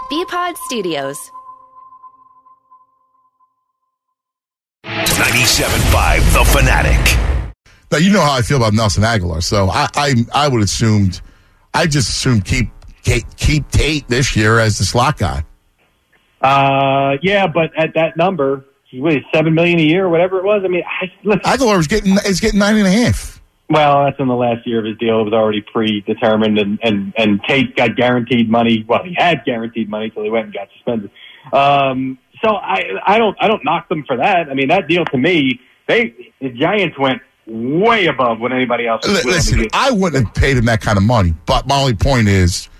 BPod Studios. 97.5 The Fanatic. Now, you know how I feel about Nelson Aguilar, so I would assumed, I just assumed keep Tate this year as the slot guy. Yeah, but at that number, $7 million a year or whatever it was. I mean, Aguilar is getting $9.5. Well, that's in the last year of his deal. It was already predetermined, and Tate got guaranteed money. Well, he had guaranteed money until he went and got suspended. So I don't knock them for that. I mean, that deal to me, the Giants went way above what anybody else was willing to give. I wouldn't have paid him that kind of money. But my only point is,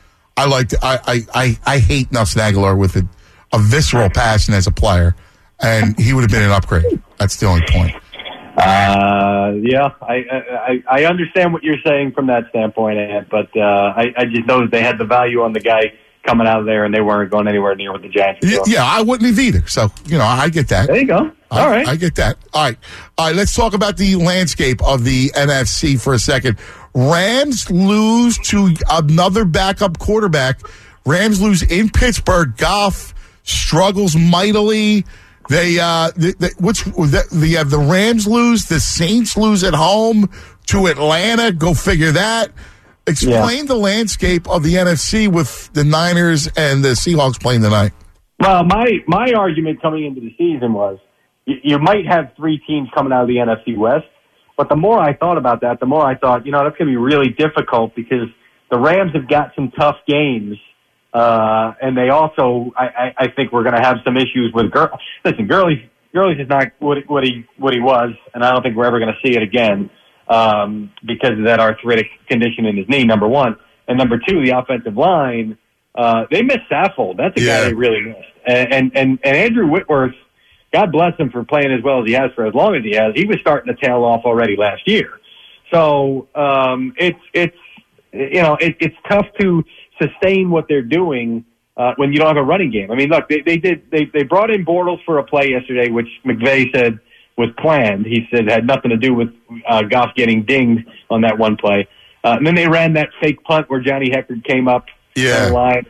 I hate Nelson Aguilar with a visceral passion as a player, and he would have been an upgrade. That's the only point. Yeah, I understand what you're saying from that standpoint, Ed, but I just know that they had the value on the guy coming out of there, and they weren't going anywhere near what the Giants were doing. Yeah, I wouldn't have either. So, I get that. There you go. All right. I get that. All right, let's talk about the landscape of the NFC for a second. Rams lose to another backup quarterback. Rams lose in Pittsburgh. Goff struggles mightily. They have the Rams lose, the Saints lose at home to Atlanta. Go figure that. Explain the landscape of the NFC with the Niners and the Seahawks playing tonight. Well, my argument coming into the season was you might have three teams coming out of the NFC West, but the more I thought about that, the more I thought, that's going to be really difficult because the Rams have got some tough games. And they also, I think we're going to have some issues with Gurley. Listen, Gurley's is not what he was, and I don't think we're ever going to see it again because of that arthritic condition in his knee, number one. And number two, the offensive line, they missed Saffold. That's a guy they really missed. And Andrew Whitworth, God bless him for playing as well as he has for as long as he has. He was starting to tail off already last year. So it's tough to sustain what they're doing when you don't have a running game. I mean, look, they brought in Bortles for a play yesterday, which McVay said was planned. He said it had nothing to do with Goff getting dinged on that one play. And then they ran that fake punt where Johnny Heckard came up on the line.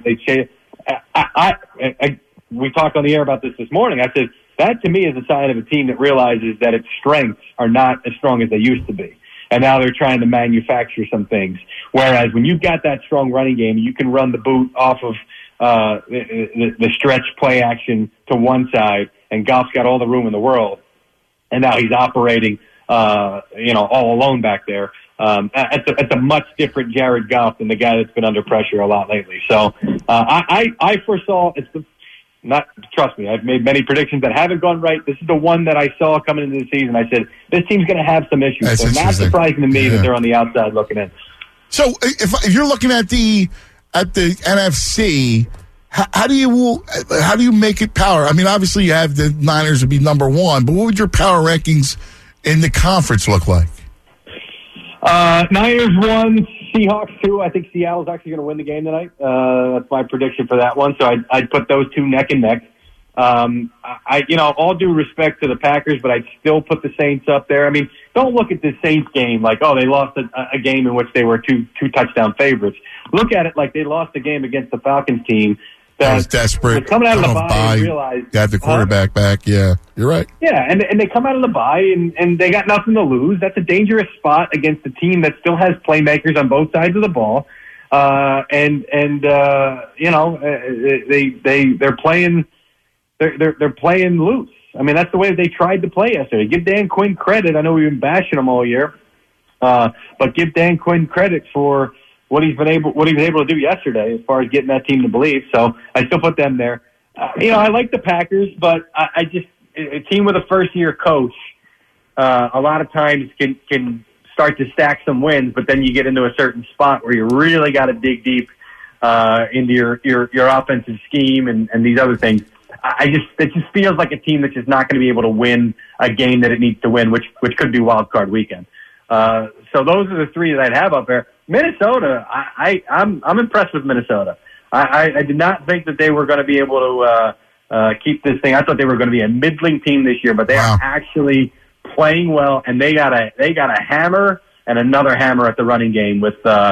We talked on the air about this morning. I said, that to me is a sign of a team that realizes that its strengths are not as strong as they used to be. And now they're trying to manufacture some things. Whereas when you've got that strong running game, you can run the boot off of the stretch play action to one side, and Goff's got all the room in the world. And now he's operating, all alone back there. It's a much different Jared Goff than the guy that's been under pressure a lot lately. So I foresaw trust me, I've made many predictions that haven't gone right. This is the one that I saw coming into the season. I said, this team's going to have some issues. That's so not surprising to me that they're on the outside looking in. So if you're looking at the NFC, how do you make it power? I mean, obviously you have the Niners would be number one, but what would your power rankings in the conference look like? Niners 1, Seahawks 2. I think Seattle's actually going to win the game tonight. That's my prediction for that one. So I'd put those two neck and neck. All due respect to the Packers, but I'd still put the Saints up there. I mean, don't look at this Saints game like, they lost a game in which they were two touchdown favorites. Look at it like they lost a game against the Falcons team that was desperate. Coming out of the bye and realized got the quarterback back. Yeah, you're right. Yeah, and they come out of the bye and they got nothing to lose. That's a dangerous spot against a team that still has playmakers on both sides of the ball. They're playing. They're playing loose. I mean, that's the way they tried to play yesterday. Give Dan Quinn credit. I know we've been bashing him all year, but give Dan Quinn credit for what he was able to do yesterday as far as getting that team to believe. So I still put them there. I like the Packers, but I just a team with a first-year coach a lot of times can start to stack some wins, but then you get into a certain spot where you really got to dig deep into your offensive scheme and these other things. It just feels like a team that's just not going to be able to win a game that it needs to win, which could be wild card weekend. So those are the three that I'd have up there. Minnesota, I'm impressed with Minnesota. I did not think that they were going to be able to keep this thing. I thought they were going to be a middling team this year, but they are actually playing well, and they got a hammer and another hammer at the running game with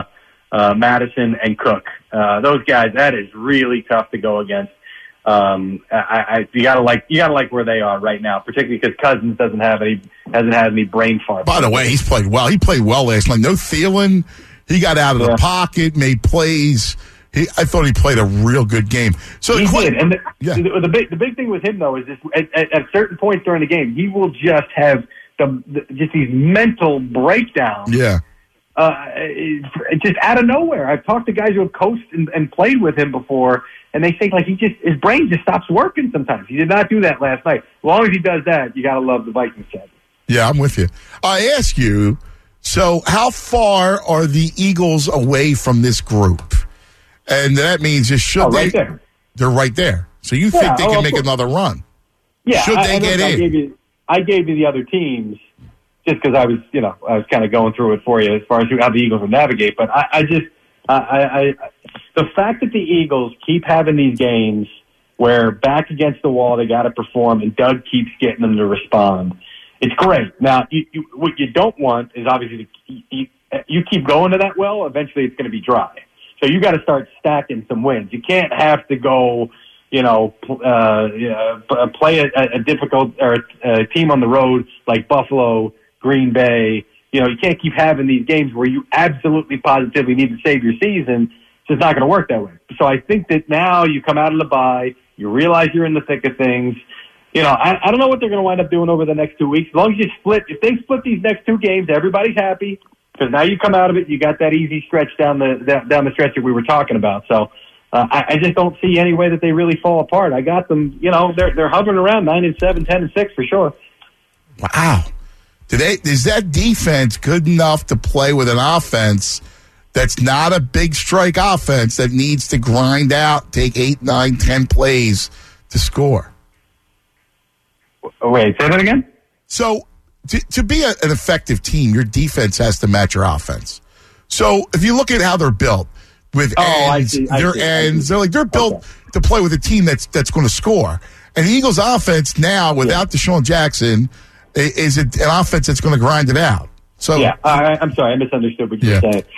Madison and Cook. Those guys, that is really tough to go against. You gotta like where they are right now, particularly because Cousins hasn't had any brain fart. By the way, he's played well. He played well last night. No Thielen. He got out of the pocket, made plays. I thought he played a real good game. So he did. And the big thing with him though is this: at certain points during the game, he will just have just these mental breakdowns. Yeah. Just out of nowhere. I've talked to guys who have coached and played with him before, and they think like his brain just stops working sometimes. He did not do that last night. As long as he does that, you got to love the Vikings schedule. Yeah, I'm with you. I ask you, so how far are the Eagles away from this group? And that means right there. They're right there. So you think they can make another run? Yeah. Should they get in? I gave you the other teams just because I was kind of going through it for you as far as how the Eagles will navigate. But the fact that the Eagles keep having these games where back against the wall they got to perform, and Doug keeps getting them to respond, it's great. Now, what you don't want is obviously you keep going to that well, eventually it's going to be dry. So you got to start stacking some wins. You can't have to go, play a difficult or a team on the road like Buffalo, Green Bay. You can't keep having these games where you absolutely positively need to save your season. It's just not going to work that way. So I think that now you come out of the bye, you realize you're in the thick of things. I don't know what they're going to wind up doing over the next 2 weeks. As long as if they split these next two games, everybody's happy. Because now you come out of it, you got that easy stretch down the stretch that we were talking about. So I just don't see any way that they really fall apart. I got them. They're hovering around 9-7, 10-6 for sure. Wow, is that defense good enough to play with an offense that's not a big strike offense that needs to grind out, take 8, 9, 10 plays to score? Wait, say that again. So. To be an effective team, your defense has to match your offense. So if you look at how they're built with ends, they're built to play with a team that's going to score. And the Eagles' offense now, without Deshaun Jackson, is an offense that's going to grind it out. So I'm sorry, I misunderstood what you were saying.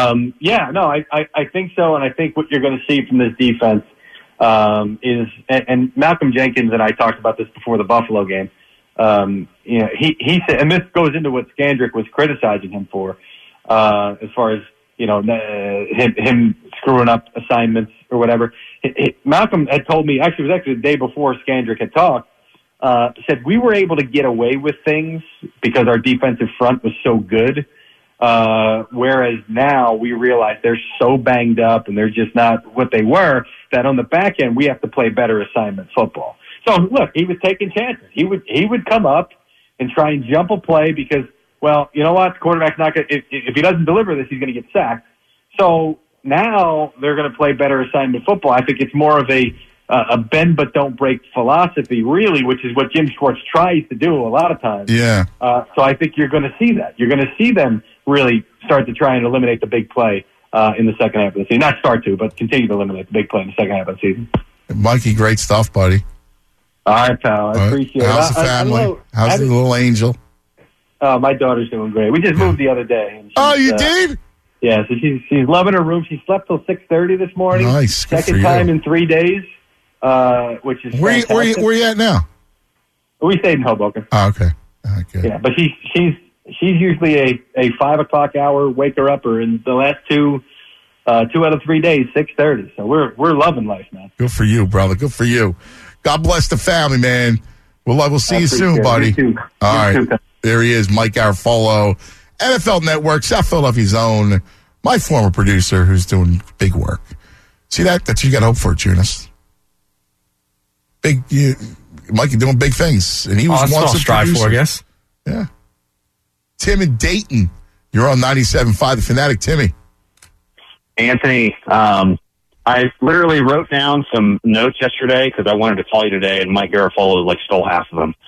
I think so, and I think what you're going to see from this defense is, and Malcolm Jenkins and I talked about this before the Buffalo game. He said, and this goes into what Scandrick was criticizing him for, as far as him screwing up assignments or whatever. Malcolm had told me, it was actually the day before Scandrick had talked, said we were able to get away with things because our defensive front was so good, whereas now we realize they're so banged up and they're just not what they were, that on the back end we have to play better assignment football. So look, he was taking chances. He would come up and try and jump a play because, well, you know what? The quarterback's not going to, if he doesn't deliver this, he's going to get sacked. So now they're going to play better assignment football. I think it's more of a bend but don't break philosophy, really, which is what Jim Schwartz tries to do a lot of times. Yeah. So I think you're going to see that. You're going to see them really start to try and eliminate the big play in the second half of the season. Not start to, but continue to eliminate the big play in the second half of the season. Mikey, great stuff, buddy. All right, pal. I appreciate it. How's the family? How's the little angel? My daughter's doing great. We just moved the other day. And you did? Yeah, so she's loving her room. She slept till 6:30 this morning. Nice. Good Second time in 3 days, which is fantastic. Where you at now? We stayed in Hoboken. Oh, okay. Good. Yeah, but she's usually a 5 o'clock hour waker upper, and the last two out of 3 days, 6:30. So we're loving life, man. Good for you, brother. Good for you. God bless the family, man. We'll see you soon, buddy. You too. All right. There he is, Mike Garafolo, NFL Network, South Philadelphia's own, my former producer who's doing big work. See that? That's what you got hope for, Tunis. Mikey doing big things. And he was once a strive producer. For, I guess. Yeah. Tim in Dayton. You're on 97.5 The Fanatic. Timmy. Anthony, I literally wrote down some notes yesterday because I wanted to call you today, and Mike Garafolo stole half of them.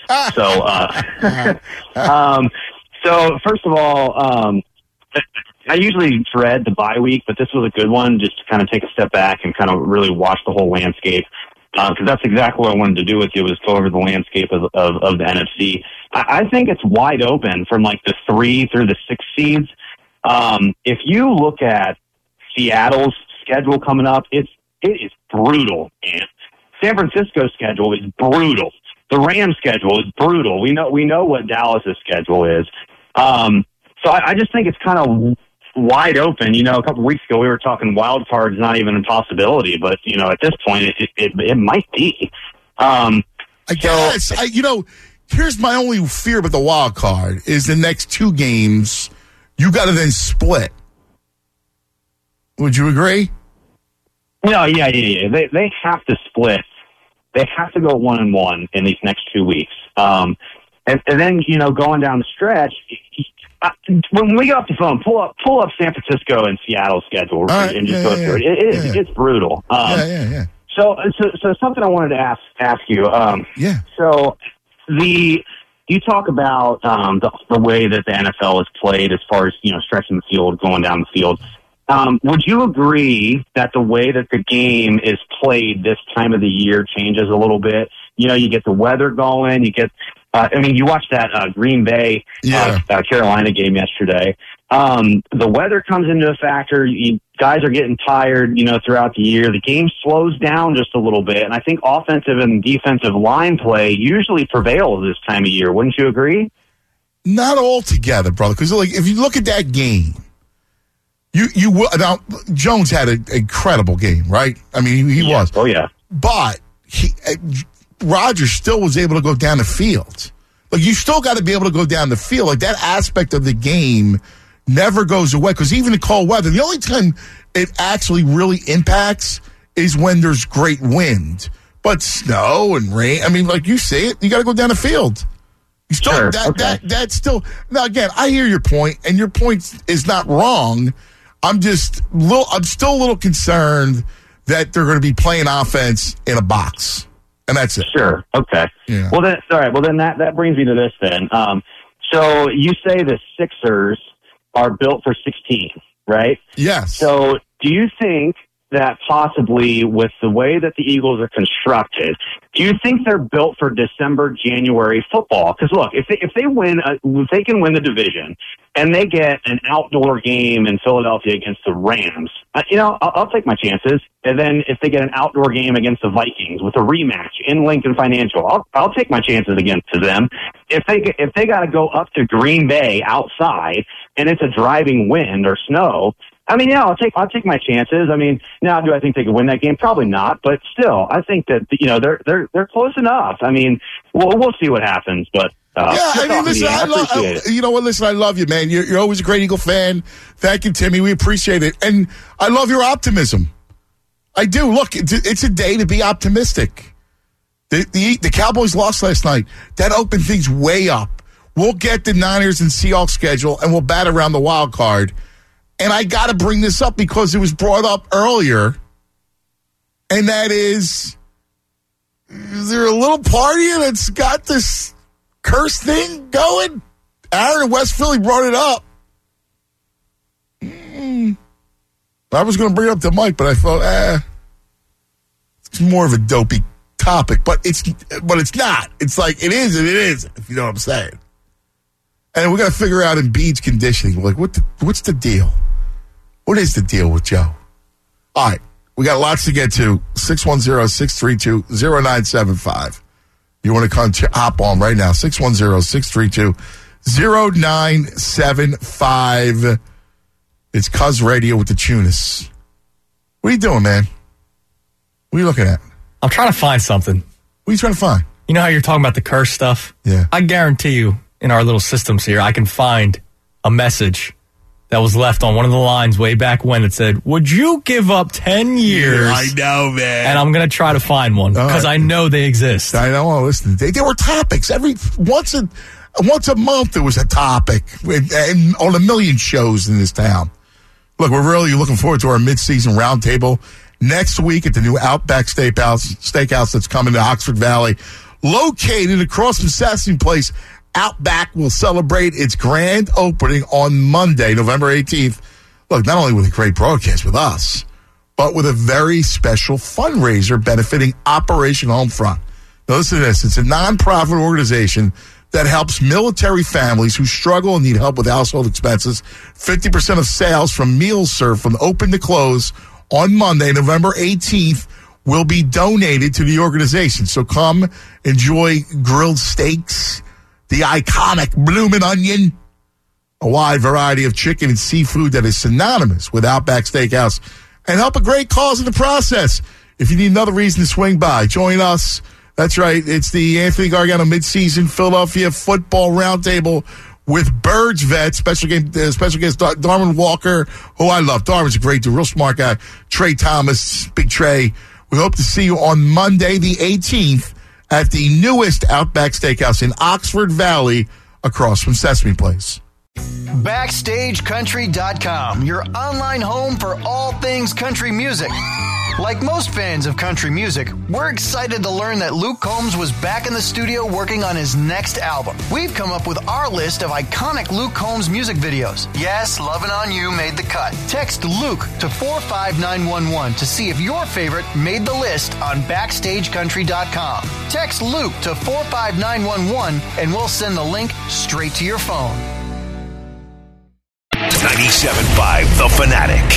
So first of all, I usually dread the bye week, but this was a good one just to kind of take a step back and kind of really watch the whole landscape. Because that's exactly what I wanted to do with you, was go over the landscape of the NFC. I think it's wide open from the 3 through the 6 seeds. If you look at Seattle's schedule coming up, it is brutal, man. San Francisco's schedule is brutal. The Rams' schedule is brutal. We know what Dallas's schedule is. So I just think it's kind of wide open. A couple of weeks ago we were talking wild cards, not even a possibility, but at this point it might be. I guess here's my only fear about the wild card is the next two games you got to then split. Would you agree? No, yeah. They have to split. They have to go 1-1 in these next 2 weeks. And then, going down the stretch, when we get off the phone, pull up San Francisco and Seattle's schedule and just go through it. It's brutal. Yeah. So something I wanted to ask you. So you talk about the way that the NFL is played as far as, stretching the field, going down the field. Would you agree that the way that the game is played this time of the year changes a little bit? You get the weather going, you get, you watched that Green Bay Carolina game yesterday. The weather comes into a factor. Guys are getting tired, throughout the year. The game slows down just a little bit, and I think offensive and defensive line play usually prevails this time of year. Wouldn't you agree? Not altogether, brother, because if you look at that game, you will. Now, Jones had an incredible game, right? I mean, he was. Oh, yeah. But Rodgers still was able to go down the field. You still got to be able to go down the field. That aspect of the game never goes away, because even in cold weather, the only time it actually really impacts is when there's great wind. But snow and rain, like you say it, you got to go down the field. You still, that's still. Now, again, I hear your point, and your point is not wrong. I'm still a little concerned that they're going to be playing offense in a box, and that's it. Sure. Okay. Yeah. Well, then, all right. Well, then that brings me to this. Then, so you say the Sixers are built for 16, right? Yes. So, do you think that possibly with the way that the Eagles are constructed, do you think they're built for December, January football? Because look, if they win, if they can win the division and they get an outdoor game in Philadelphia against the Rams, I'll take my chances. And then if they get an outdoor game against the Vikings with a rematch in Lincoln Financial, I'll take my chances against them. If they got to go up to Green Bay outside and it's a driving wind or snow, I'll take my chances. Now, do I think they could win that game? Probably not, but still, I think that they're close enough. We'll see what happens, but listen, I love you, man. You're always a great Eagle fan. Thank you, Timmy. We appreciate it, and I love your optimism. I do. Look, it's a day to be optimistic. The Cowboys lost last night. That opened things way up. We'll get the Niners and Seahawks schedule, and we'll bat around the wild card. And I got to bring this up because it was brought up earlier, and that is there a little party that's got this curse thing going? Aaron in West Philly brought it up. I was going to bring it up to Mike, but I thought, it's more of a dopey topic. But it's not. It's like it is and it isn't, if you know what I'm saying. And we got to figure out Embiid's conditioning. Like, what's the deal? What is the deal with Joe? All right. We got lots to get to. 610-632-0975. You want to come hop on right now. 610-632-0975. It's Cuz Radio with the Tunis. What are you doing, man? What are you looking at? I'm trying to find something. What are you trying to find? You know how you're talking about the curse stuff? Yeah. I guarantee you, in our little systems here, I can find a message that was left on one of the lines way back when it said, would you give up 10 years? Yeah, I know, man. And I'm going to try to find one because I know they exist. I know. Listen, there were topics. Once a month there was a topic and on a million shows in this town. Look, we're really looking forward to our mid-season roundtable next week at the new Outback Steakhouse that's coming to Oxford Valley. Located across from Sesame Place, Outback will celebrate its grand opening on Monday, November 18th. Look, not only with a great broadcast with us, but with a very special fundraiser benefiting Operation Homefront. Now listen to this. It's a nonprofit organization that helps military families who struggle and need help with household expenses. 50% of sales from meals served from open to close on Monday, November 18th, will be donated to the organization. So come enjoy grilled steaks, the iconic Bloomin' Onion, a wide variety of chicken and seafood that is synonymous with Outback Steakhouse, and help a great cause in the process. If you need another reason to swing by, join us. That's right. It's the Anthony Gargano midseason Philadelphia football roundtable with Birds Vet, special guest Darwin Walker, who I love. Darwin's a great dude, real smart guy. Trey Thomas, Big Trey. We hope to see you on Monday, the 18th, at the newest Outback Steakhouse in Oxford Valley, across from Sesame Place. BackstageCountry.com, your online home for all things country music. Like most fans of country music, we're excited to learn that Luke Combs was back in the studio working on his next album. We've come up with our list of iconic Luke Combs music videos. Yes, Lovin' On You made the cut. Text Luke to 45911 to see if your favorite made the list on BackstageCountry.com. Text Luke to 45911 and we'll send the link straight to your phone. 97.5 The Fanatic.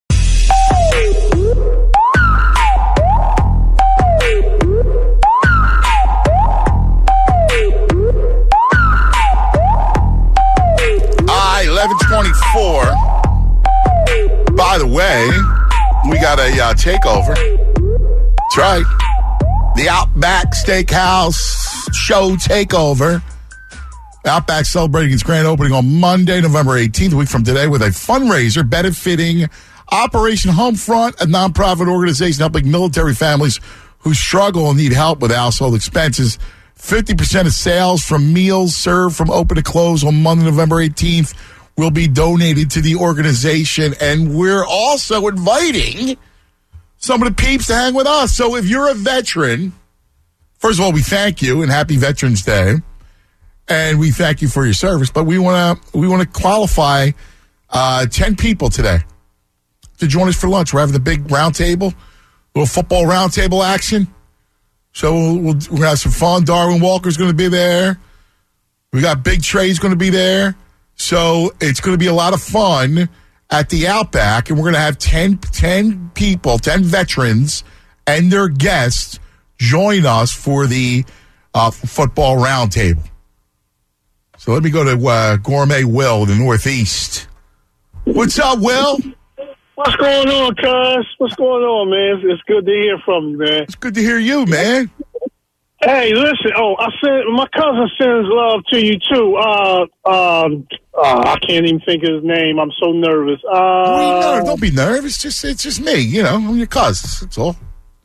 All right, 11:24. By the way, we got a takeover. That's right. The Outback Steakhouse show takeover. Outback celebrating its grand opening on Monday, November 18th, a week from today, with a fundraiser benefiting Operation Homefront, a nonprofit organization helping military families who struggle and need help with household expenses. 50% of sales from meals served from open to close on Monday, November 18th, will be donated to the organization. And we're also inviting some of the peeps to hang with us. So if you're a veteran, first of all, we thank you and happy Veterans Day. And we thank you for your service, but we want to qualify 10 people today to join us for lunch. We're having the big round table, little football round table action. So we're going to have some fun. Darwin Walker's going to be there. We got Big Trey's going to be there. So it's going to be a lot of fun at the Outback, and we're going to have 10 people, 10 veterans and their guests join us for the football round table. So let me go to Gourmet Will in the Northeast. What's up, Will? What's going on, cuz? What's going on, man? It's good to hear from you, man. It's good to hear you, man. Hey, listen. My cousin sends love to you too. I can't even think of his name. I'm so nervous. Don't be nervous. It's just me. You know, I'm your cousin. That's all.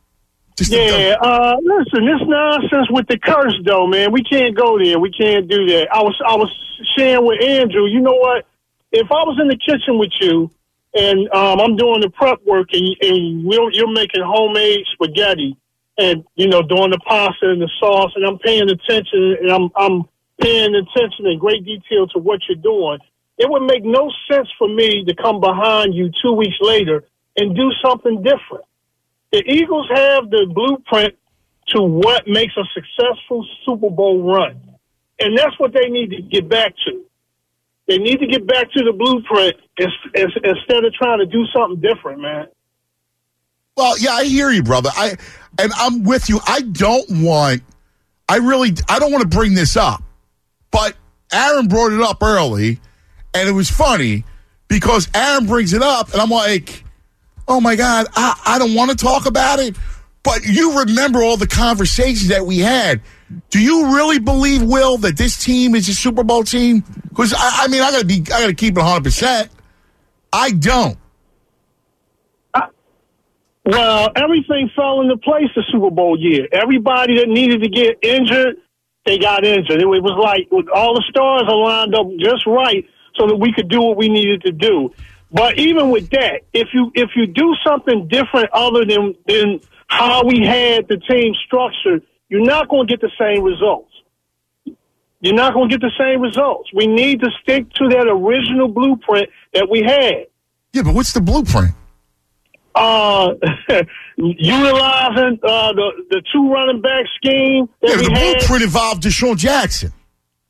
Listen, this nonsense with the curse, though, man. We can't go there. We can't do that. I was sharing with Andrew. You know what? If I was in the kitchen with you and I'm doing the prep work and you're making homemade spaghetti and doing the pasta and the sauce, and I'm paying attention and I'm paying attention in great detail to what you're doing, it would make no sense for me to come behind you 2 weeks later and do something different. The Eagles have the blueprint to what makes a successful Super Bowl run. And that's what they need to get back to. They need to get back to the blueprint instead of trying to do something different, man. Well, yeah, I hear you, brother. I'm with you. I don't want to bring this up. But Aaron brought it up early, and it was funny because Aaron brings it up, and I'm like, oh, my God, I don't want to talk about it. But you remember all the conversations that we had. Do you really believe, Will, that this team is a Super Bowl team? Because, I got to keep it 100%. I don't. Well, everything fell into place the Super Bowl year. Everybody that needed to get injured, they got injured. It was like all the stars are lined up just right so that we could do what we needed to do. But even with that, if you do something different other than how we had the team structured, you're not going to get the same results. You're not going to get the same results. We need to stick to that original blueprint that we had. Yeah, but what's the blueprint? Utilizing the two running back scheme that we had. The blueprint involved Deshaun Jackson.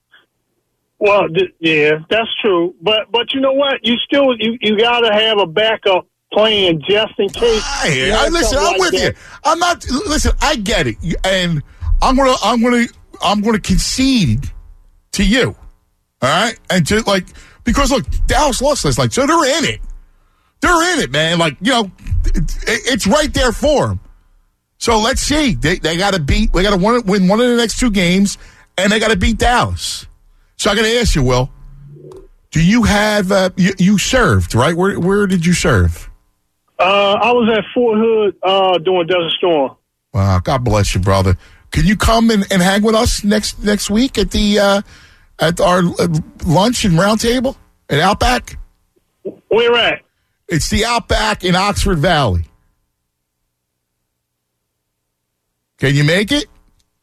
Well, yeah, that's true. But you know what? You still you got to have a backup plan just in case. Listen, I'm with you. I'm not. Listen, I get it, and I'm gonna concede to you. All right, and to because look, Dallas lost last night, so they're in it. They're in it, man. It's right there for them. So let's see. They got to beat. They got to win one of the next two games, and they got to beat Dallas. So I got to ask you, Will. Do you have you served right? Where did you serve? I was at Fort Hood doing Desert Storm. Wow, God bless you, brother. Can you come and hang with us next week at the at our lunch and round table at Outback? Where at? It's the Outback in Oxford Valley. Can you make it?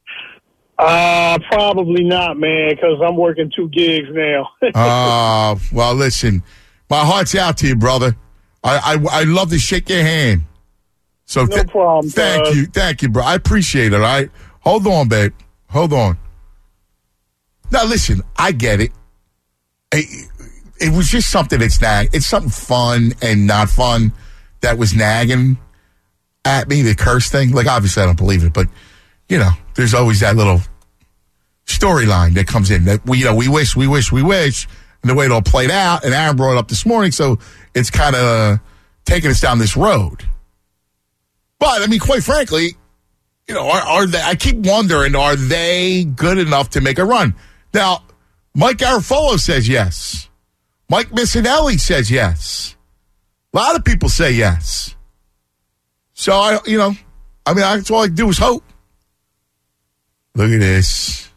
Probably not, man, because I'm working 2 gigs now. Well, listen, my heart's out to you, brother. I love to shake your hand. So no problem. Thank you, bro. I appreciate it. All right, hold on, babe. Hold on. Now, listen, I get it. It was just something that's it's something fun and not fun that was nagging at me. The curse thing, obviously I don't believe it, but there's always that little storyline that comes in that we wish, and the way it all played out. And Aaron brought it up this morning, so it's kind of taking us down this road. But I mean, quite frankly, are they? I keep wondering, are they good enough to make a run? Now, Mike Garafolo says yes. Mike Missinelli says yes. A lot of people say yes. So that's all I can do is hope. Look at this.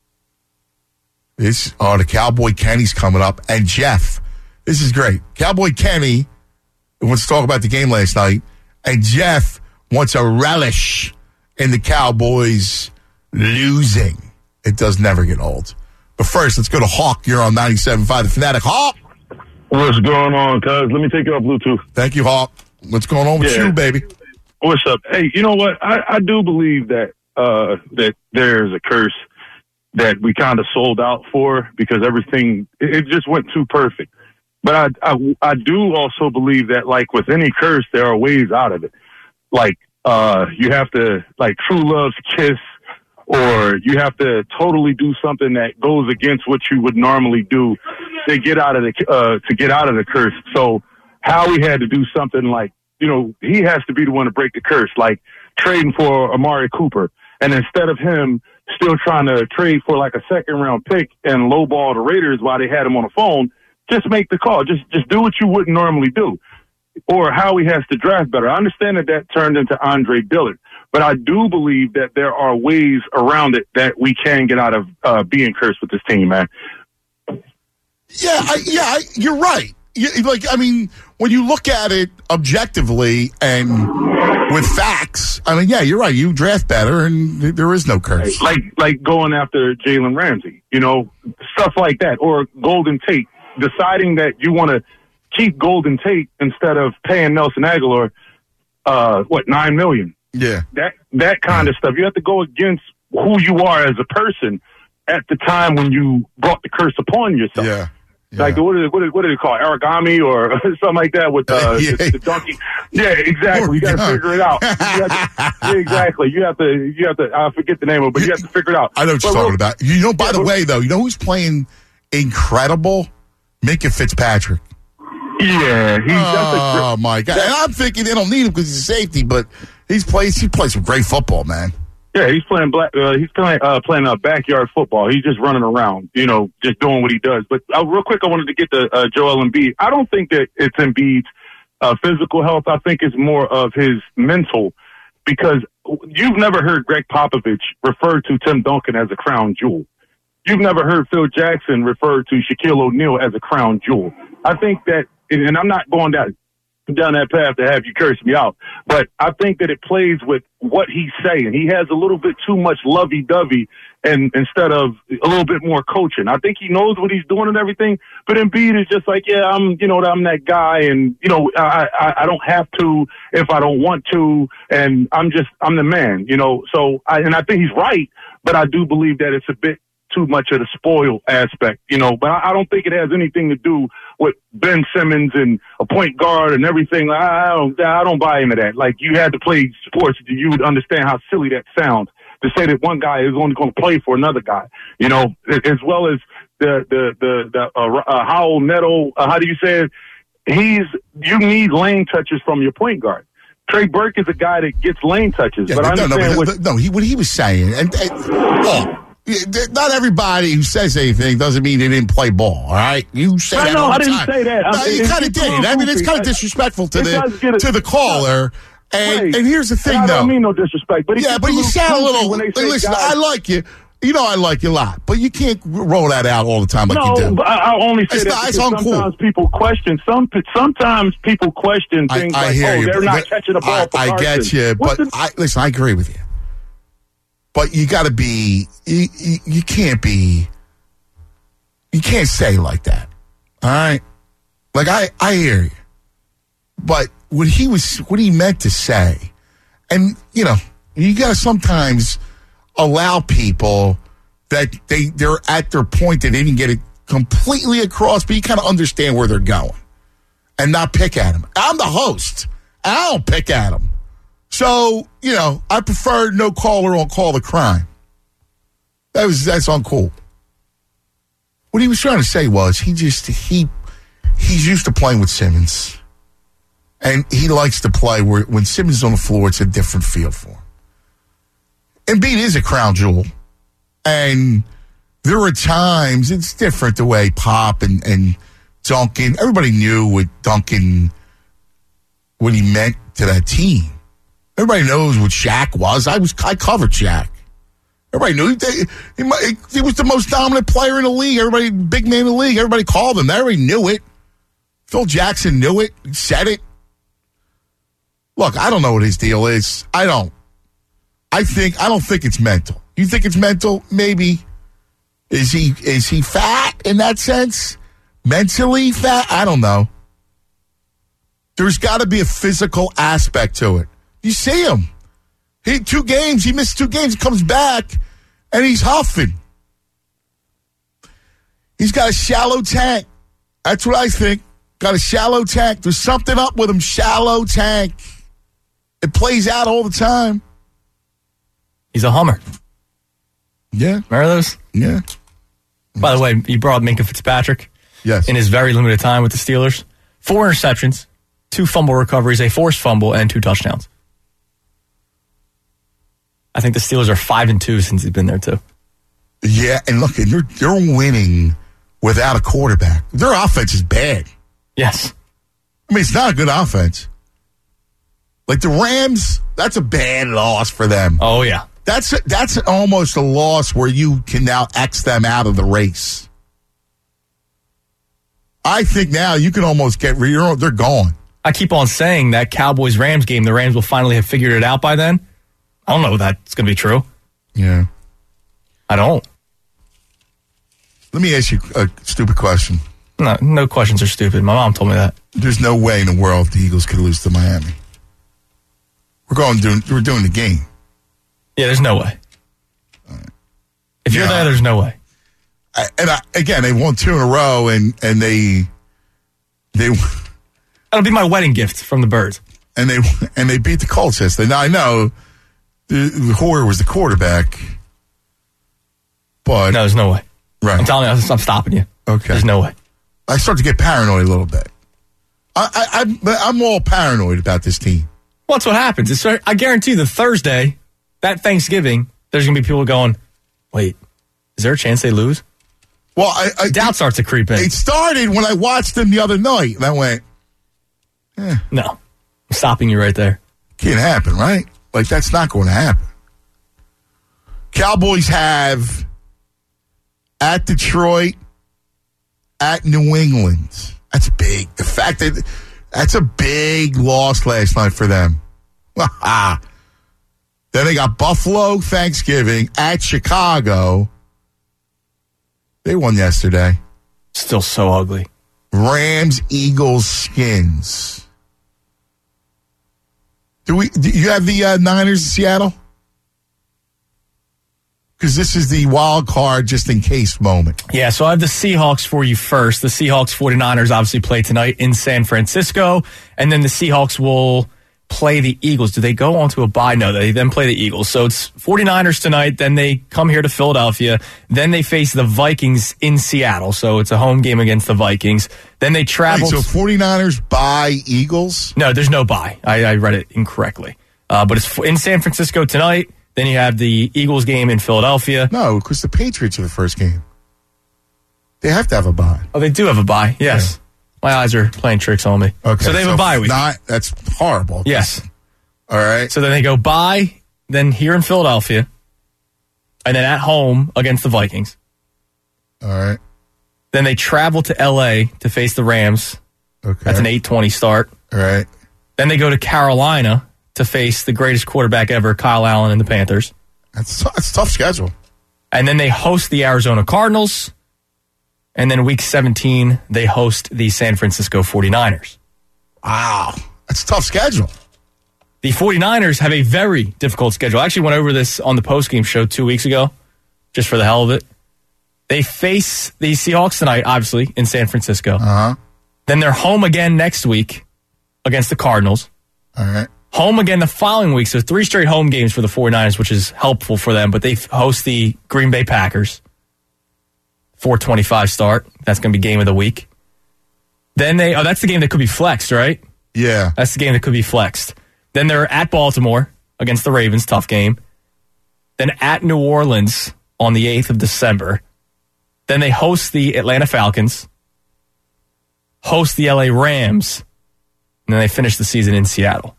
The Cowboy Kenny's coming up. And Jeff, this is great. Cowboy Kenny wants to talk about the game last night. And Jeff wants a relish in the Cowboys losing. It does never get old. But first, let's go to Hawk. You're on 97.5 The Fanatic. Hawk! What's going on, cuz? Let me take you off Bluetooth. Thank you, Hawk. What's going on with you, baby? What's up? Hey, you know what? I do believe that that there's a curse that we kind of sold out for because everything, it just went too perfect. But I do also believe that, with any curse, there are ways out of it. You have to, true love's kiss, or you have to totally do something that goes against what you would normally do to get out of the curse. So Howie had to do something he has to be the one to break the curse, like trading for Amari Cooper. And instead of him still trying to trade for a second round pick and lowball the Raiders while they had him on the phone, just make the call. Just do what you wouldn't normally do. Or Howie has to draft better. I understand that turned into Andre Dillard, but I do believe that there are ways around it that we can get out of being cursed with this team, man. Yeah, you're right. When you look at it objectively and with facts, you're right. You draft better, and there is no curse. Like going after Jalen Ramsey, stuff like that, or Golden Tate, deciding that you want to keep Golden Tate instead of paying Nelson Aguilar, $9 million. Yeah, that kind of stuff. You have to go against who you are as a person at the time when you brought the curse upon yourself. Yeah. What do they call it? Origami or something like that with the donkey? Yeah, exactly. You got to figure it out. Exactly. You have to. I forget the name of it, but you have to figure it out. I know what you're talking about. By the way, though, who's playing incredible? Minka Fitzpatrick. Yeah, my God! And I'm thinking they don't need him because he's a safety, but he plays some great football, man. Yeah, he's playing playing backyard football. He's just running around, just doing what he does. But real quick, I wanted to get to Joel Embiid. I don't think that it's Embiid's physical health. I think it's more of his mental, because you've never heard Greg Popovich refer to Tim Duncan as a crown jewel. You've never heard Phil Jackson refer to Shaquille O'Neal as a crown jewel. I think that, and I'm not going down that path to have you curse me out, but I think that it plays with what he's saying. He has a little bit too much lovey-dovey and instead of a little bit more coaching. I think he knows what he's doing and everything, but Embiid is just I'm that guy, and I don't have to if I don't want to, and I'm the man, So I think he's right, but I do believe that it's a bit too much of the spoiled aspect, but I don't think it has anything to do with Ben Simmons and a point guard and everything. I don't buy into that. Like, you had to play sports, you would understand how silly that sounds to say that one guy is only going to play for another guy, as well as the Howell Neto, how do you say it? You need lane touches from your point guard. Trey Burke is a guy that gets lane touches, but I understand what he was saying. Not everybody who says anything doesn't mean they didn't play ball. All right, you say that all the time. I didn't say that. No, you kind of did. I mean, it's kind of disrespectful to the caller. And here's the thing, I though. I don't mean no disrespect, but but you sound a little. Listen, I like you. I like you a lot, but you can't roll that out all the time like you do. No, I only say that because sometimes people question. Sometimes people question things they're not catching the ball. I get you, but listen, I agree with you. But you got to be. You can't be. You can't say like that. All right, like I hear you, but what he meant to say, and you got to sometimes allow people that they're at their point that they didn't get it completely across, but you kind of understand where they're going and not pick at them. I'm the host. I don't pick at them. So, I prefer no caller on Call the Crime. That's uncool. What he was trying to say was he's used to playing with Simmons. And he likes to play when Simmons is on the floor, it's a different feel for him. Embiid is a crown jewel, and there are times it's different the way Pop and Duncan. Everybody knew what he meant to that team. Everybody knows what Shaq was. I covered Shaq. Everybody knew he was the most dominant player in the league. Big man in the league. Everybody called him. Everybody knew it. Phil Jackson knew it. He said it. Look, I don't know what his deal is. I don't think it's mental. You think it's mental? Maybe. Is he fat in that sense? Mentally fat? I don't know. There's got to be a physical aspect to it. You see him. He missed 2 games, comes back, and he's huffing. He's got a shallow tank. That's what I think. Got a shallow tank. There's something up with him. Shallow tank. It plays out all the time. He's a Hummer. Yeah. Remember those? Yeah. By the way, you brought up Minkah Fitzpatrick. Yes. In his very limited time with the Steelers. 4 interceptions, 2 fumble recoveries, a forced fumble, and 2 touchdowns. I think the Steelers are 5-2 since he's been there, too. Yeah, and look, they're winning without a quarterback. Their offense is bad. Yes. I mean, it's not a good offense. Like the Rams, that's a bad loss for them. Oh, yeah. That's almost a loss where you can now X them out of the race. I think now you can almost they're gone. I keep on saying that Cowboys-Rams game, the Rams will finally have figured it out by then. I don't know if that's going to be true. Yeah. I don't. Let me ask you a stupid question. No questions are stupid. My mom told me that. There's no way in the world the Eagles could lose to Miami. We're doing the game. Yeah, there's no way. Right. If you're there, there's no way. Again, they won 2 in a row, and they that'll be my wedding gift from the Birds. And they beat the Colts yesterday. Now I know Hoyer was the quarterback, but no, there's no way. Right, I'm telling you, I'm stopping you. Okay, there's no way. I start to get paranoid a little bit. I'm all paranoid about this team. Well, that's what happens. I guarantee you the Thursday, that Thanksgiving, there's going to be people going, wait, is there a chance they lose? Well, doubt starts to creep in. It started when I watched them the other night, and I went, no, I'm stopping you right there. Can't happen, right? Like, that's not going to happen. Cowboys have at Detroit, at New England. That's big. The fact that that's a big loss last night for them. Then they got Buffalo Thanksgiving at Chicago. They won yesterday. Still so ugly. Rams, Eagles, Skins. Do you have the Niners in Seattle? Because this is the wild card just in case moment. Yeah, so I have the Seahawks for you first. The Seahawks 49ers obviously play tonight in San Francisco, and then the Seahawks will play the Eagles. Do they go on to a bye? No, they then play the Eagles. So it's 49ers tonight, then they come here to Philadelphia, then they face the Vikings in Seattle. So it's a home game against the Vikings. Then they travel. Wait, so 49ers bye Eagles? No, there's no bye. I read it incorrectly. But it's in San Francisco tonight. Then you have the Eagles game in Philadelphia. No, because the Patriots are the first game. They have to have a bye. Oh, they do have a bye. Yes. Yeah. My eyes are playing tricks on me. Okay. So they have a bye week. That's horrible. Yes. All right. So then they go bye, then here in Philadelphia, and then at home against the Vikings. All right. Then they travel to L.A. to face the Rams. Okay. That's an 8:20 start. All right. Then they go to Carolina to face the greatest quarterback ever, Kyle Allen and the Panthers. That's a tough schedule. And then they host the Arizona Cardinals. And then week 17, they host the San Francisco 49ers. Wow. That's a tough schedule. The 49ers have a very difficult schedule. I actually went over this on the postgame show 2 weeks ago, just for the hell of it. They face the Seahawks tonight, obviously, in San Francisco. Uh-huh. Then they're home again next week against the Cardinals. All right. Home again the following week. So 3 straight home games for the 49ers, which is helpful for them. But they host the Green Bay Packers. 4:25 start. That's going to be game of the week. Then that's the game that could be flexed, right? Yeah. That's the game that could be flexed. Then they're at Baltimore against the Ravens. Tough game. Then at New Orleans on the 8th of December. Then they host the Atlanta Falcons. Host the LA Rams. And then they finish the season in Seattle.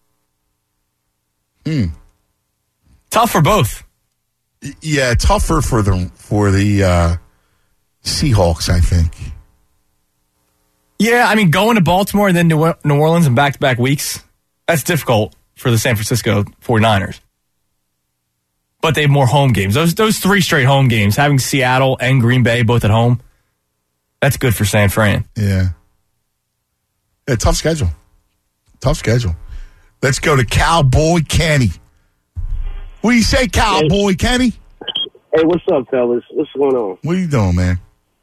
Tough for both. Yeah, tougher for the Seahawks, I think. Yeah, I mean, going to Baltimore and then New Orleans in back-to-back weeks, that's difficult for the San Francisco 49ers. But they have more home games. Those 3 straight home games, having Seattle and Green Bay both at home, that's good for San Fran. Yeah, tough schedule. Tough schedule. Let's go to Cowboy Kenny. What do you say, Cowboy Kenny? Hey, what's up, fellas? What's going on? What are you doing, man?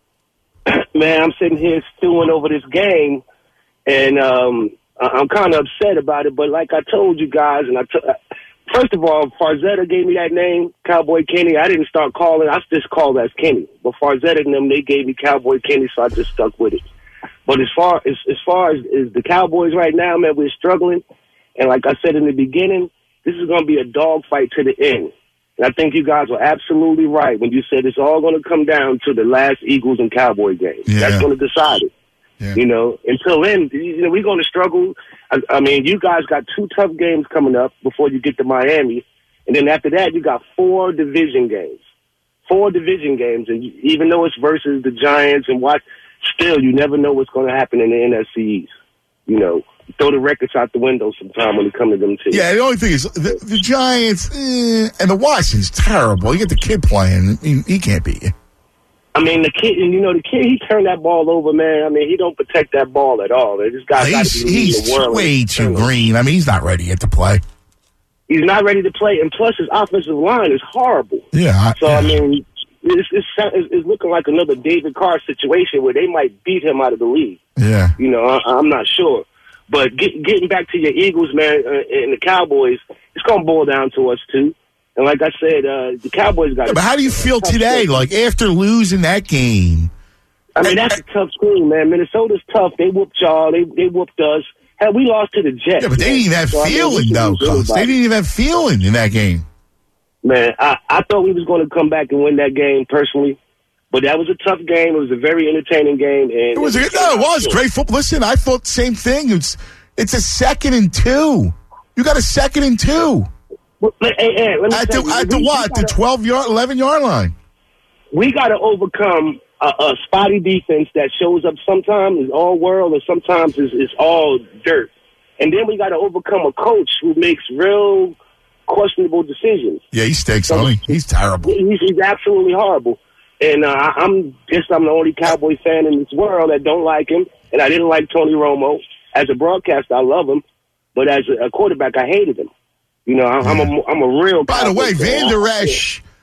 Man, I'm sitting here stewing over this game, and I'm kind of upset about it. But like I told you guys, and first of all, Farzetta gave me that name, Cowboy Kenny. I didn't start calling. I just called as Kenny. But Farzetta and them, they gave me Cowboy Kenny, so I just stuck with it. But as far as the Cowboys right now, man, we're struggling. And like I said in the beginning, this is going to be a dogfight to the end. And I think you guys were absolutely right when you said it's all going to come down to the last Eagles and Cowboy game. Yeah. That's going to decide it. Yeah. You know, until then, we're going to struggle. I mean, you guys got 2 tough games coming up before you get to Miami. And then after that, you got 4 division games. 4 division games. And even though it's versus the Giants and still, you never know what's going to happen in the NFC East. You know, throw the records out the window sometime when it comes to them teams. Yeah, the only thing is the Giants and the Washington's terrible. You get the kid playing, he can't beat you. I mean, the kid, he turned that ball over, man. I mean, he don't protect that ball at all. This guy's got to be he's the world. Way too green. I mean, he's not ready yet to play. He's not ready to play, and plus his offensive line is horrible. Yeah. I mean, it's looking like another David Carr situation where they might beat him out of the league. Yeah. You know, I'm not sure. But getting back to your Eagles, man, and the Cowboys, it's going to boil down to us, too. And like I said, the Cowboys got... Yeah, but how do you feel today, like, after losing that game? I mean, that's a tough team, man. Minnesota's tough. They whooped y'all. They whooped us. Hell, we lost to the Jets. Yeah, but they didn't even have feeling, though, Cuz. They didn't even have feeling in that game. Man, I thought we was going to come back and win that game, personally. But that was a tough game. It was a very entertaining game. And it was great football. Listen, I thought the same thing. It's a 2nd and 2. You got a 2nd and 2. Well, hey, let me at the what? The 12-yard, 11-yard line. We got to overcome a spotty defense that shows up sometimes is all world and sometimes is all dirt. And then we got to overcome a coach who makes real questionable decisions. Yeah, he stinks, he's terrible. He's absolutely horrible. And I'm the only Cowboy fan in this world that don't like him. And I didn't like Tony Romo. As a broadcaster, I love him. But as a quarterback, I hated him. You know, I'm a real. By the way, Van Der Esch,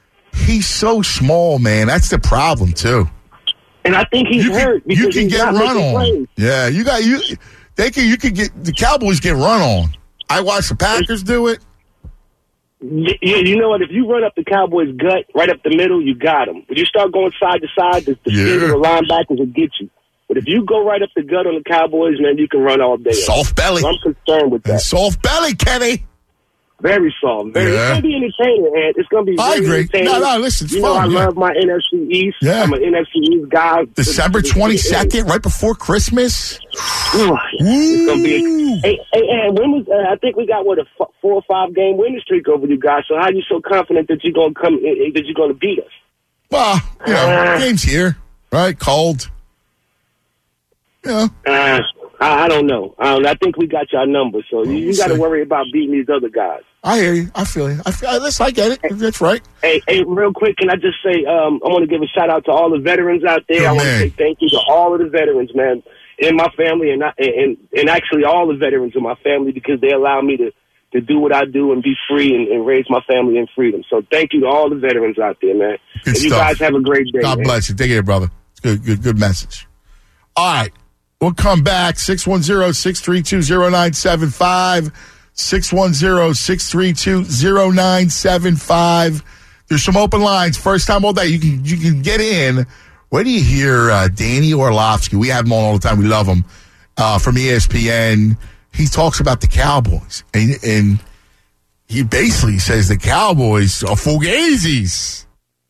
He's so small, man. That's the problem, too. And I think he's hurt because you can he's get not run making on. plays. Yeah, you could get the Cowboys get run on. I watched the Packers do it. Yeah, you know what? If you run up the Cowboys' gut, right up the middle, you got them. When you start going side to side, the speed of the linebackers will get you. But if you go right up the gut on the Cowboys, man, you can run all day. Soft belly. So I'm concerned with that. And soft belly, Kenny. Very soft. It's going to be entertaining, Ed. It's going to be very entertaining. No, listen, it's you fun. know I love my NFC East. Yeah. I'm an NFC East guy. December 22nd, right before Christmas. It's going to be. Hey, and when was? I think we got a 4 or 5 game winning streak over you guys. So how are you so confident that you're going to come? That you're going to beat us? Well, game's here, right? Cold. Yeah. I don't know. I think we got your numbers, so you got to worry about beating these other guys. I hear you. I feel you. I get it. That's right. Hey, real quick, can I just say I want to give a shout out to all the veterans out there. I want to say thank you to all of the veterans, man, in my family, and actually all the veterans in my family, because they allow me to do what I do and be free and raise my family in freedom. So thank you to all the veterans out there, man. Good stuff. You guys have a great day. God bless you. Take care, brother. It's good message. All right. We'll come back. 610-632-0975. 610-632-0975. There's some open lines. First time all day. You can get in. Where do you hear Danny Orlovsky? We have him on all the time. We love him. From ESPN. He talks about the Cowboys. And he basically says the Cowboys are fugazis.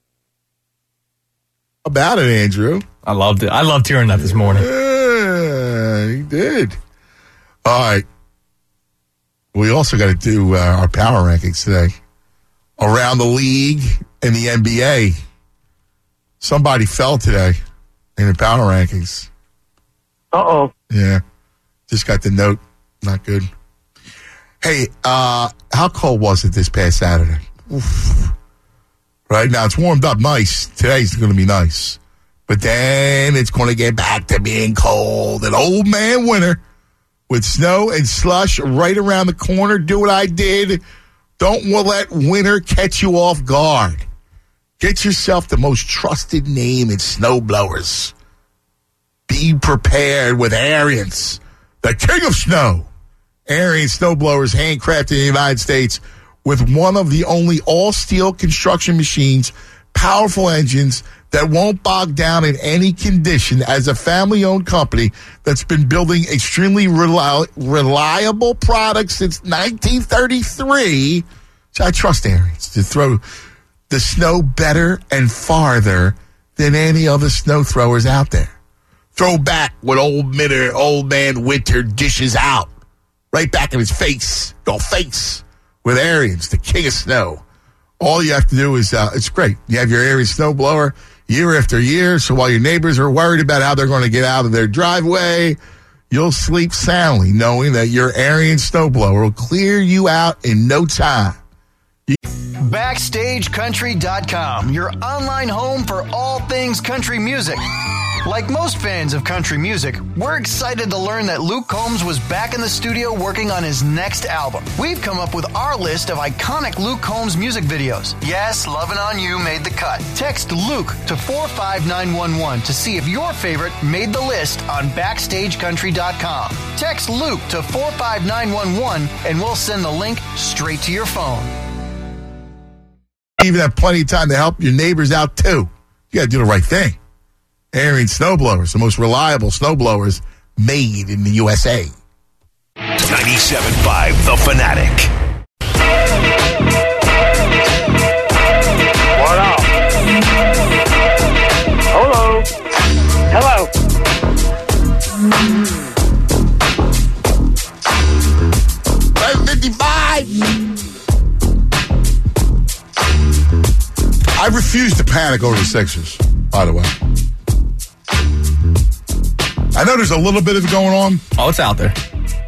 How about it, Andrew? I loved it. I loved hearing that this morning. He did. All right. We also got to do our power rankings today. Around the league and the NBA. Somebody fell today in the power rankings. Uh-oh. Yeah. Just got the note. Not good. Hey, how cold was it this past Saturday? Oof. Right now, it's warmed up nice. Today's going to be nice. But then it's going to get back to being cold. An old man winter with snow and slush right around the corner. Do what I did. Don't let winter catch you off guard. Get yourself the most trusted name in snowblowers. Be prepared with Ariens, the king of snow. Ariens snowblowers, handcrafted in the United States with one of the only all-steel construction machines, powerful engines that won't bog down in any condition, as a family-owned company that's been building extremely reliable products since 1933. So I trust Ariens to throw the snow better and farther than any other snow throwers out there. Throw back what old man winter dishes out. Right back in his face. Your face. With Ariens, the king of snow. All you have to do is, it's great. You have your Ariens snowblower year after year, so while your neighbors are worried about how they're going to get out of their driveway, you'll sleep soundly knowing that your Ariens snowblower will clear you out in no time. BackstageCountry.com, your online home for all things country music. Like most fans of country music, we're excited to learn that Luke Combs was back in the studio working on his next album. We've come up with our list of iconic Luke Combs music videos. Yes, Lovin' On You made the cut. Text Luke to 45911 to see if your favorite made the list on BackstageCountry.com. Text Luke to 45911 and we'll send the link straight to your phone. You even have plenty of time to help your neighbors out, too. You got to do the right thing. Ariens snowblowers, the most reliable snowblowers made in the USA. 97.5 The Fanatic. What up? Hello. Hello. 5:55. I refuse to panic over the Sixers, by the way. I know there's a little bit of it going on. Oh, it's out there.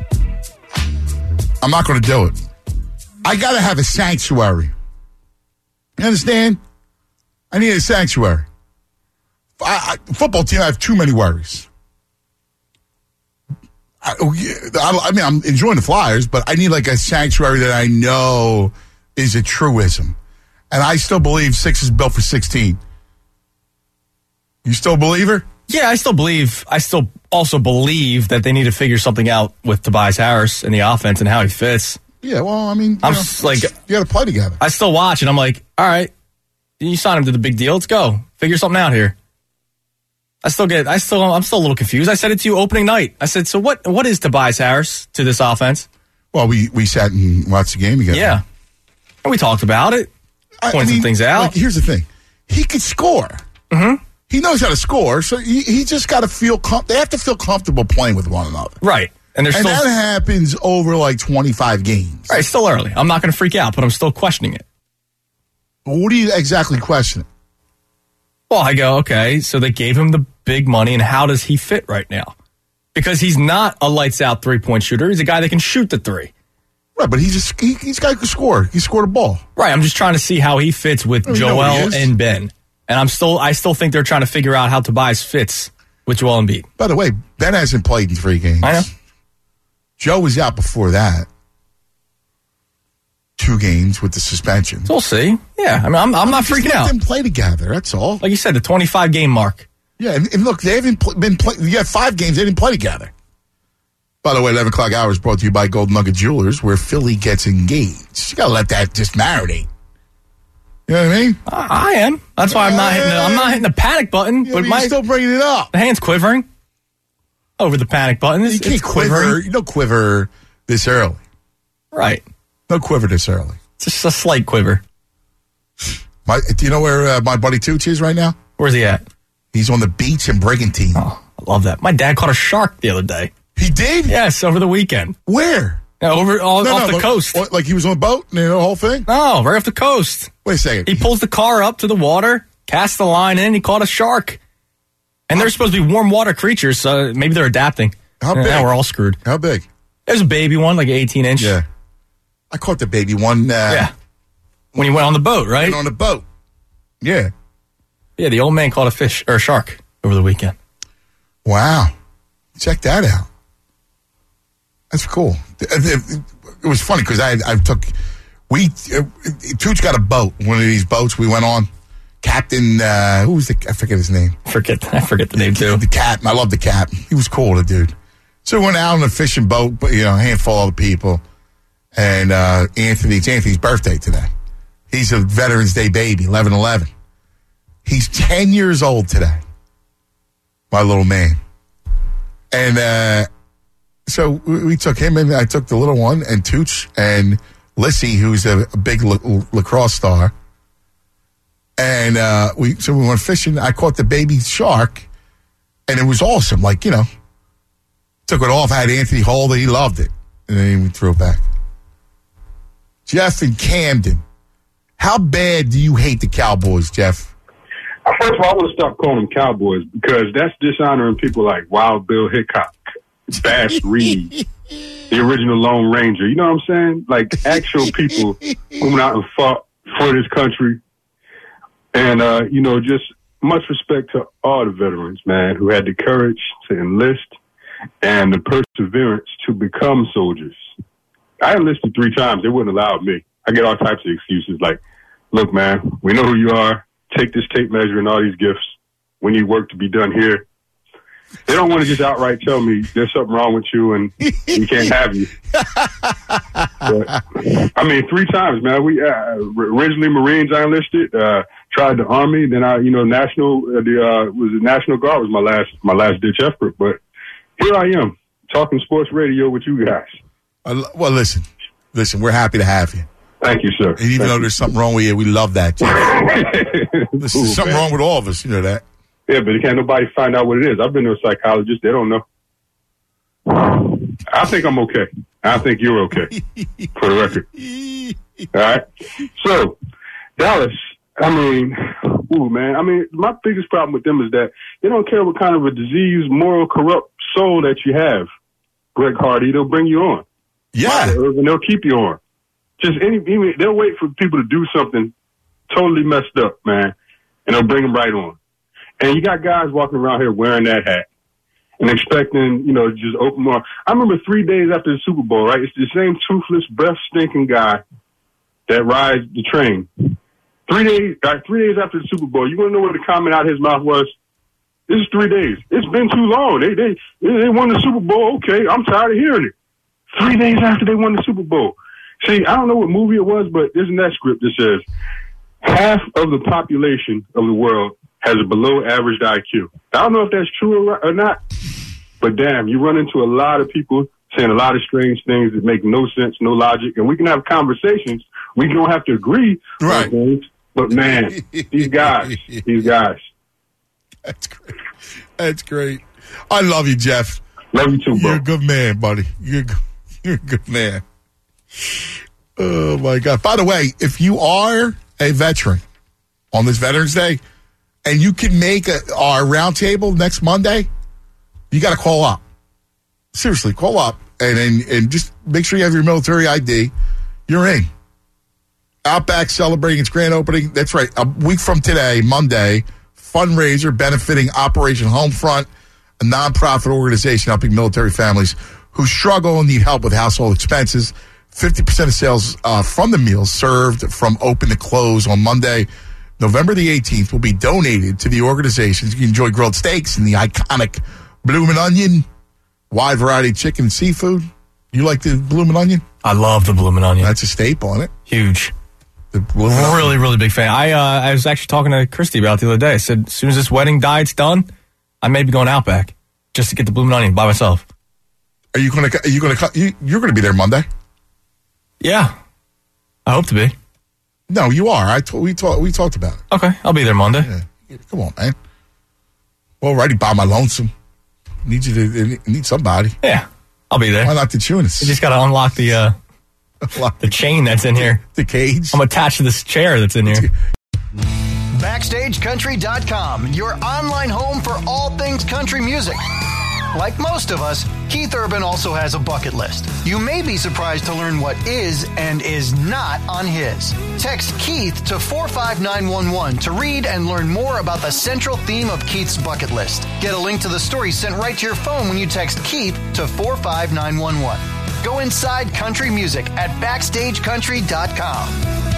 I'm not going to do it. I got to have a sanctuary. You understand? I need a sanctuary. Football team, I have too many worries. I mean, I'm enjoying the Flyers, but I need like a sanctuary that I know is a truism. And I still believe 6 is built for 16. You still believe her? Yeah, I still believe. I still also believe that they need to figure something out with Tobias Harris in the offense and how he fits. Yeah, well, I mean, I'm know, like, you got to play together. I still watch, and I'm like, all right, you signed him to the big deal. Let's go. Figure something out here. I'm still a little confused. I said it to you opening night. I said, so what is Tobias Harris to this offense? Well, we sat and watched the game together. Yeah. And we talked about it. Pointed some things out. Like, here's the thing. He can score. Mm-hmm. He knows how to score, so he just got to feel they have to feel comfortable playing with one another. Right. And that happens over like 25 games. Right, still early. I'm not going to freak out, but I'm still questioning it. What do you exactly question? Well, I go, okay, so they gave him the big money, and how does he fit right now? Because he's not a lights-out three-point shooter. He's a guy that can shoot the three. Right, but he's got to score. He scored a ball. Right, I'm just trying to see how he fits with Joel and Ben. And I still think they're trying to figure out how Tobias fits with Joel Embiid. By the way, Ben hasn't played in 3 games. I know. Joe was out before that. 2 games with the suspension. So we'll see. Yeah, I mean, I'm not freaking out. Let them play together, that's all. Like you said, the 25-game mark. Yeah, and look, they haven't been playing. You got 5 games, they didn't play together. By the way, 11 o'clock hour is brought to you by Gold Nugget Jewelers, where Philly gets engaged. You got to let that just marinate. You know what I mean? I am. That's why I'm not hitting the panic button. Yeah, but you're still bringing it up. The hand's quivering over the panic button. You can't quiver. You don't quiver this early. Right. No quiver this early. Just a slight quiver. Do you know where my buddy Tooch is right now? Where's he at? He's on the beach in Brigantine. Oh, I love that. My dad caught a shark the other day. He did? Yes, over the weekend. Where? Off the coast. What, like he was on a boat and the whole thing? No, right off the coast. Wait a second. He pulls the car up to the water, casts the line in, he caught a shark. And they're supposed to be warm water creatures, so maybe they're adapting. How big? Now we're all screwed. How big? There's a baby one, like an 18-inch. Yeah. I caught the baby one. Yeah. When he went on the boat, right? On the boat. Yeah. Yeah, the old man caught a fish or a shark over the weekend. Wow. Check that out. That's cool. It was funny because Tooch got a boat, one of these boats we went on. Captain, I forget his name. I forget the name too. The Captain. I love the Captain. He was cool, the dude. So we went out on a fishing boat, a handful of other people. And it's Anthony's birthday today. He's a Veterans Day baby, 11/11. He's 10 years old today. My little man. And so we took him and I took the little one and Tooch and Lissy, who's a big lacrosse star. And we went fishing. I caught the baby shark and it was awesome. Took it off, had Anthony hold it. He loved it. And then we threw it back. Jeff in Camden. How bad do you hate the Cowboys, Jeff? First of all, I want to stop calling them Cowboys because that's dishonoring people like Wild Bill Hickok, Bass Reed, the original Lone Ranger. You know what I'm saying? Like actual people who went out and fought for this country. And, just much respect to all the veterans, man, who had the courage to enlist and the perseverance to become soldiers. I enlisted 3 times. They wouldn't allow me. I get all types of excuses like, look, man, we know who you are. Take this tape measure and all these gifts. We need work to be done here. They don't want to just outright tell me there's something wrong with you and we can't have you. But, 3 times, man. We originally Marines I enlisted, tried the Army, then National Guard was my last ditch effort. But here I am talking sports radio with you guys. Well, listen, we're happy to have you. Thank you, sir. And even though there's something wrong with you, we love that, Jeff. There's something wrong with all of us, you know that. Yeah, but can't nobody find out what it is. I've been to a psychologist. They don't know. I think I'm okay. I think you're okay, for the record. All right? So, Dallas, my biggest problem with them is that they don't care what kind of a diseased, moral, corrupt soul that you have, Greg Hardy. They'll bring you on. Yeah. And they'll keep you on. They'll wait for people to do something totally messed up, man, and they'll bring them right on. And you got guys walking around here wearing that hat and expecting, just open more. I remember 3 days after the Super Bowl, right? It's the same toothless, breath-stinking guy that rides the train. 3 days after the Super Bowl. You want to know what the comment out of his mouth was? This is 3 days. It's been too long. They won the Super Bowl. Okay, I'm tired of hearing it. 3 days after they won the Super Bowl. See, I don't know what movie it was, but there's a net script that says half of the population of the world has a below average IQ. I don't know if that's true or not, but damn, you run into a lot of people saying a lot of strange things that make no sense, no logic, and we can have conversations. We don't have to agree on things, but man, these guys. That's great. I love you, Jeff. Love you too, bro. You're a good man, buddy. You're a good man. Oh, my God. By the way, if you are a veteran on this Veterans Day and you can make our roundtable next Monday, you got to call up. Seriously, call up and just make sure you have your military ID. You're in. Outback celebrating its grand opening. That's right. A week from today, Monday, fundraiser benefiting Operation Homefront, a nonprofit organization helping military families who struggle and need help with household expenses. 50% of sales from the meals served from open to close on Monday, November the 18th, will be donated to the organizations. You can enjoy grilled steaks and the iconic Bloomin' Onion, wide variety of chicken and seafood. You like the Bloomin' Onion? I love the Bloomin' Onion. That's a staple, isn't it? Huge. Really, really big fan. I was actually talking to Christy about it the other day. I said, as soon as this wedding diet's done, I may be going Outback just to get the Bloomin' Onion by myself. You're going to be there Monday? Yeah. I hope to be. No, you are. We talked about it. Okay, I'll be there Monday. Yeah. Come on, man. Well, righty by my lonesome. Need somebody. Yeah, I'll be there. Why not the Tunis? You just got to unlock the chain that's in here. The cage. I'm attached to this chair that's in here. BackstageCountry.com, your online home for all things country music. Like most of us, Keith Urban also has a bucket list. You may be surprised to learn what is and is not on his. Text Keith to 45911 to read and learn more about the central theme of Keith's bucket list. Get a link to the story sent right to your phone when you text Keith to 45911. Go inside country music at BackstageCountry.com.